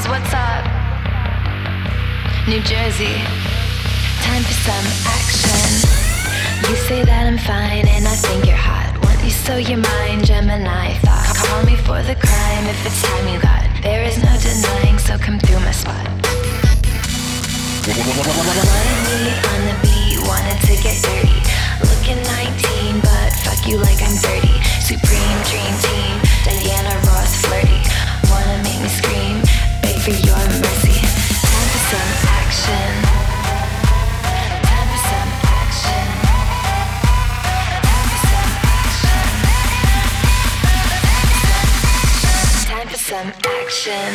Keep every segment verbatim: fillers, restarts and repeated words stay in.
what's up? New Jersey, time for some action. You say that I'm fine and I think you're hot. Want you so you're mine, Gemini thought. Call me for the crime if it's time you got. There is no denying, so come through my spot. Wanted me on the beat, wanted to get dirty. Looking nineteen, but fuck you like I'm thirty. Supreme dream team, Diana Ross flirty. Wanna make me scream, beg for your mercy. Time for some action. Time for some action. Time for some action.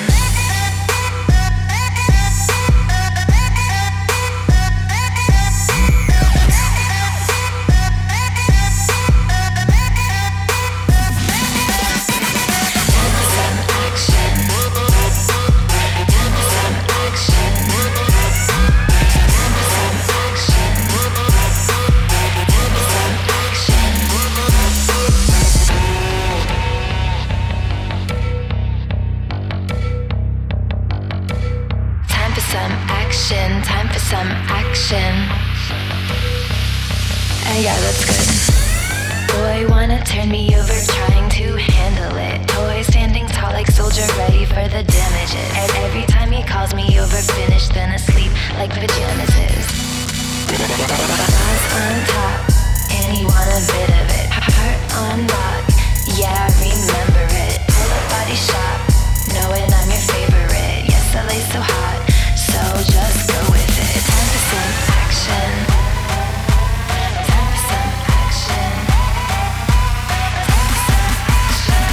Time for some action. Uh, yeah, that's good. Boy, wanna turn me over, trying to handle it. Toy standing tall like soldier, ready for the damages. And every time he calls me over, finished then asleep like pajamas is. Eyes on top, and he want a bit of it. Heart on lock, yeah, I remember it. Pull up body shop, knowing I'm your favorite. Yes, L A's so hot, so just go with it. Time for some action. Time for some action.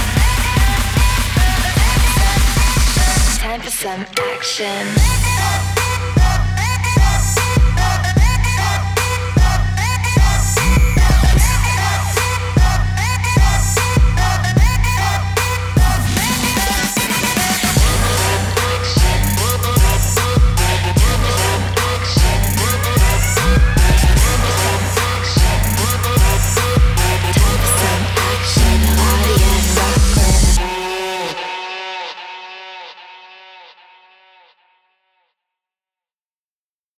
Time for some action. Time for some action.